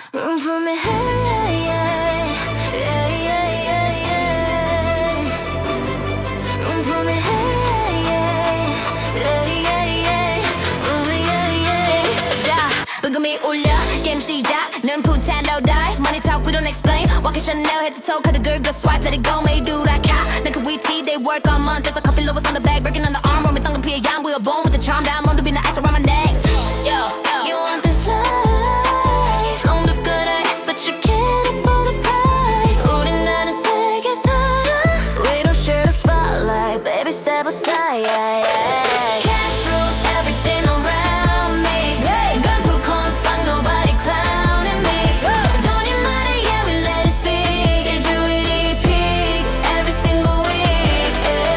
For me, hey, yeah, yeah, yeah, yeah, yeah. For me, hey, yeah, yeah, yeah, yeah. Yeah, yeah. 자, 부금이 울려 게임 시작 눈 부탄 low die Money talk we don't explain Walking Chanel head to toe cut the girl go swipe let it go may do that cat 난 그 위티 they work all month There's a coffee lovers on the back breaking on the arm roaming tongue 피해 양 we were born with the charm down on the beat the ice around my neck Yo, you want this life 너무 그래 but you can't afford the price 우린 나는 세계 살아 We don't share the spotlight Baby step aside yeah, yeah. Cash rules everything around me gun 푸 can't find nobody clowning me 돈이 많아 yeah we let it speak 일주일이 peak every single week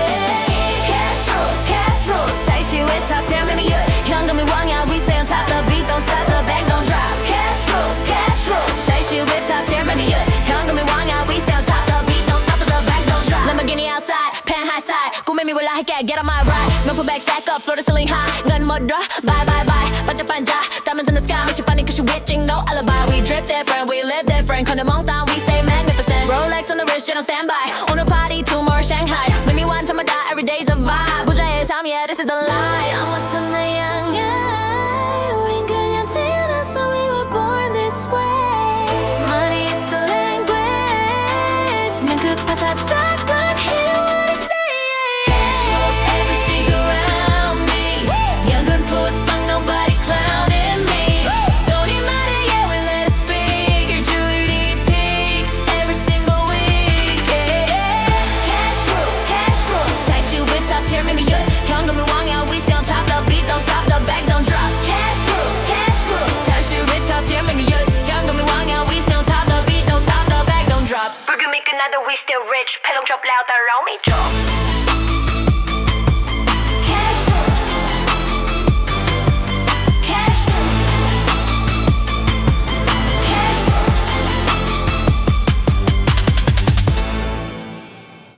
Cash rules 차이시 왜 top 10 maybe you 현금이 왕이야 we stay on top the beat don't stop the back don't drop Cash rules 차이시 왜 top 10 maybe you 현금이 왕이야 we stay on top the beat don't stop the back don't drop Lamborghini outside pen high side 꿈에 미올라 할게 get on my ride 명품 bag stack up floor to ceiling high 넌 못 들어 bye bye bye 반짝반짝 diamonds in the sky makes you funny cause you witching no alibi we drip different we live different 컨대 멍땅 we stay magnificent Rolex on the wrist jet on standby 오늘 party tomorrow Shanghai make me want to my die every day's a vibe 부자의 삶 yeah this is the life 아무튼 내 양양 우린 그냥 태어났어 we were born this way Money is the language 난 급하사 싹 but hear what I say Cash rules everything around me young girl put fuck nobody clowning me 돈이 많아 yeah we let it speak 일주일이 peak every single week yeah. Cash rules 차이시 with top tier maybe you 현금이 왕이야 we stay on top the beat don't stop the back don't drop Cash rules 차이시 with top tier maybe you 현금이 왕이야 we stay on top the beat don't stop the back don't drop 불금이 끝나도 we still rich 폐롱 drop loud 따라오미 drop